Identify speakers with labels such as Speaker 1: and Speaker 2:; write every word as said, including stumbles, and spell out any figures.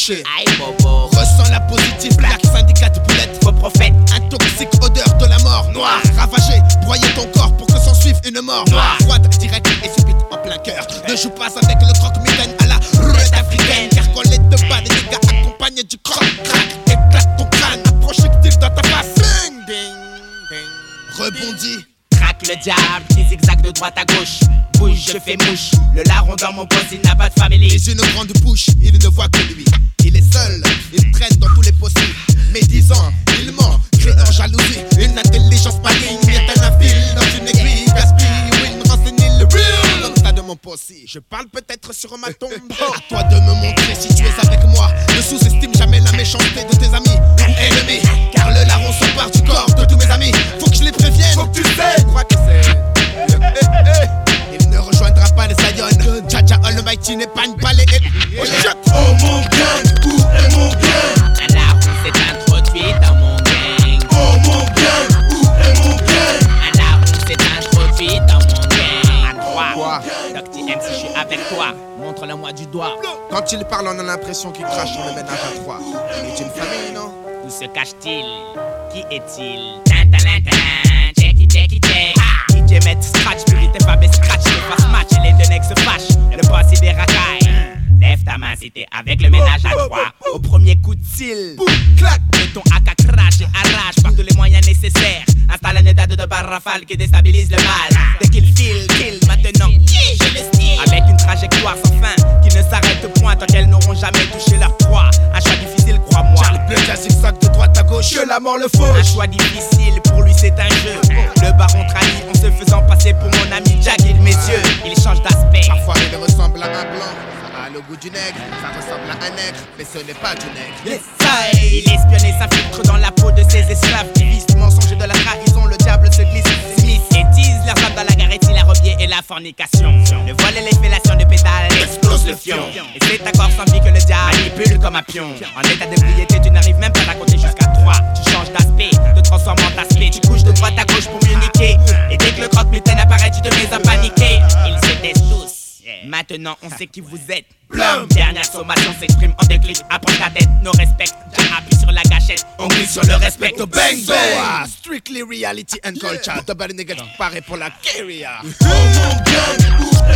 Speaker 1: touché.
Speaker 2: Aïe bobo.
Speaker 1: Ressens la positive, black syndicat de boulettes.
Speaker 2: Faux prophète.
Speaker 1: Intoxique, odeur de la mort. Noir, ravagé, broyer ton corps pour que s'en suive une mort.
Speaker 2: Noir,
Speaker 1: froide, directe et subite en plein cœur. Ne joue pas avec le croque-mitaine à la roulette africaine. Car quand les deux pas, les dégâts accompagnés du croc-crac. Éclate ton crâne, un projectile dans ta face. Ding, ding, ding. Rebondis.
Speaker 2: Craque le diable, qui zigzag de droite à gauche. Bouge, je fais mouche. Le larron dans mon poste, il n'a pas de famille.
Speaker 1: Et une grande bouche, il ne voit que lui. Il est seul, il traîne dans tous les possibles. Médisant, il ment, créant jalousie. Une intelligence maligne est un fil dans une aiguille. Gaspille, oui, me renseigne le real. Dans le tas de mon possi, je parle peut-être sur ma tombe. À toi de me montrer si tu es avec moi. Ne sous-estime jamais la méchanceté de tes amis ou ennemis. Car le larron se part du corps de tous mes amis. Faut que je les prévienne, faut que tu le sais. Je crois que c'est. Il ne rejoindra pas les Sayonnes. Jaja Almighty n'est pas une balai.
Speaker 3: Oh mon gang, où est mon gang?
Speaker 2: Un larron s'est introduit dans mon gang.
Speaker 3: Oh mon gang, où est mon gang?
Speaker 2: Un larron s'est introduit dans mon gang. À droite, Docty M, si je suis avec toi, montre-le-moi du doigt.
Speaker 1: Quand il parle, on a l'impression qu'il crache sur le ménage à trois. Il est une famille, non?
Speaker 2: Où se cache-t-il? Qui est-il? Tintalintin, checky checky check. D J met scratch, purité fab et scratch. Le fast match, les deux necks se fâchent. Le boss il des racailles. Lève ta main si t'es avec le ménage à trois. Au premier coup de cil, clac, mets ton A K crash et arrache par tous les moyens nécessaires. Installe un état de deux barres rafales qui déstabilise le mal. Dès qu'il file, kill, maintenant, yeah, j'ai le style. Avec une trajectoire sans fin qui ne s'arrête point tant qu'elles n'auront jamais touché leur proie. Un choix difficile, crois-moi.
Speaker 1: Charles Bleu, zigzag de droite à gauche, que la mort le faut.
Speaker 2: Un choix difficile, pour lui c'est un jeu. Le baron trahit en se faisant passer pour mon ami Jack, il mes yeux, il change d'aspect.
Speaker 1: Parfois il ressemble à un blanc. Ça a le goût du nègre, ça ressemble à un nègre, mais ce n'est pas du nègre.
Speaker 2: Yes, I. Il espionne et s'infiltre dans la peau de ses esclaves. Divise du mensonge et de la trahison, le diable se glisse. Smith et tease leur femme dans la garette, il a rebier et la fornication. Le vol et les fellations de pédales explose le fion. Et c'est ta corps sans vie que le diable manipule comme un pion. En état d'ébriété, tu n'arrives même pas à compter jusqu'à trois. Tu changes d'aspect, te transformes en aspect. Tu couches de droite à gauche pour mieux niquer. Et dès que le croque-mitaine apparaît, tu te mets à paniquer. Ils se taisent tous. Maintenant on sait qui vous êtes. Blum. Dernière sommation s'exprime en déclic. Approche ta tête, nos respects. Appuie sur la gâchette, on glisse sur le respect. Bang bang.
Speaker 1: So, uh, strictly reality and culture. Double nigga, pareil pour la carrière.
Speaker 3: Oh mon gang, où